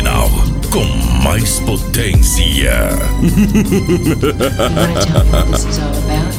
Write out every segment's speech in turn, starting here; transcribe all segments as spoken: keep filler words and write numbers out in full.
original com mais potência. Can I tell you what this is all about?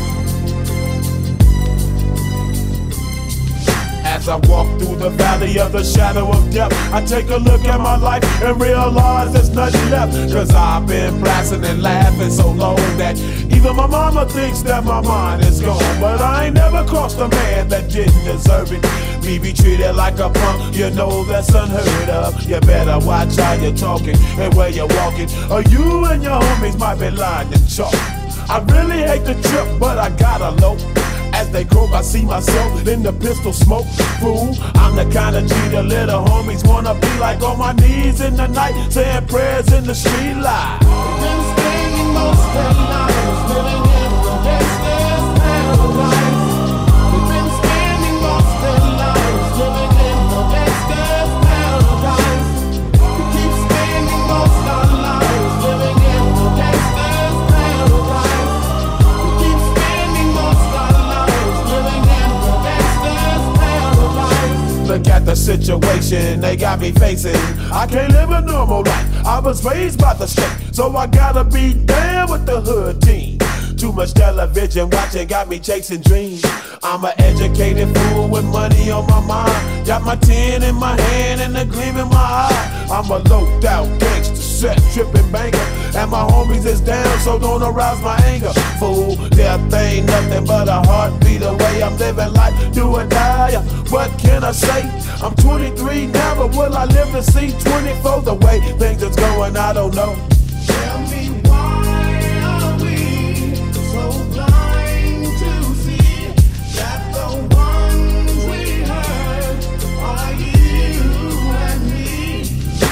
As I walk through the valley of the shadow of death, I take a look at my life and realize there's nothing left. Cause I've been blasting and laughing so long that even my mama thinks that my mind is gone. But I ain't never crossed a man that didn't deserve it. Me be treated like a punk, you know that's unheard of. You better watch how you're talking and where you're walking, or you and your homies might be lying in chalk. I really hate the trip, but I gotta low. As they croak, I see myself in the pistol smoke. Fool, I'm the kind of G the little homies wanna be like, on my knees in the night, saying prayers in the street light. Been spending most of their lives living in the gangster's paradise. We've been spending most of their lives living in the gangster's paradise. We keep spending most of our lives living in the gangster's paradise. We keep spending most of our lives living in the gangster's paradise. Look at the situation they got me facing. I can't live a normal life. I was raised by the state, so I gotta be down with the hood team. Too much television watching got me chasing dreams. I'm an educated fool with money on my mind. Got my tin in my hand and a gleam in my eye. I'm a loped out gangster, set tripping banker, and my homies is down, so don't arouse my anger. Fool, death ain't nothing but a heartbeat away. I'm living life, do or die. What can I say? I'm twenty-three now, but will I live to see twenty-four? The way things is going, I don't know. Tell me why are we so blind to see that the ones we hurt are you and me?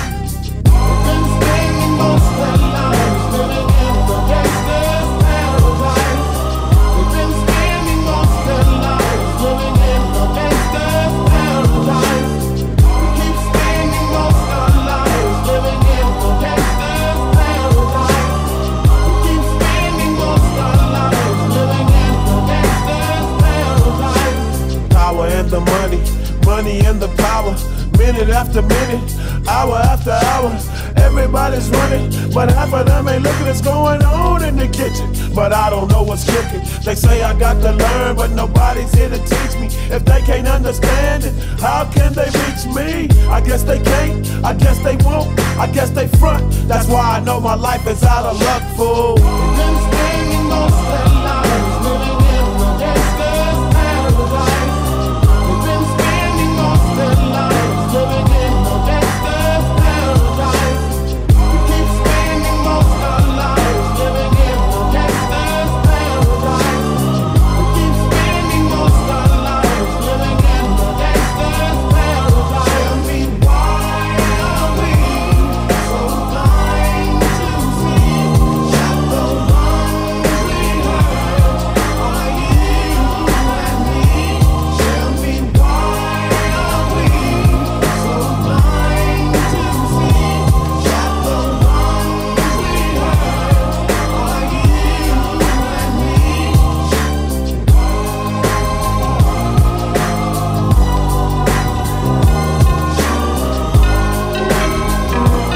We've been spending most of our lives living in the gangster's paradise. We've been spending most of our lives living in the gangster's paradise. We keep spending most of our lives living in the gangster's paradise. We keep spending most of our lives living in the gangster's paradise. Power and the money, money and the power. Minute after minute, hour after hour, everybody's running, but half of them ain't looking what's going on in the kitchen. But I don't know what's cooking. They say I got to learn, but nobody's here to teach me. If they can't understand it, how can they reach me? I guess they can't, I guess they won't, I guess they front. That's why I know my life is out of luck, fool.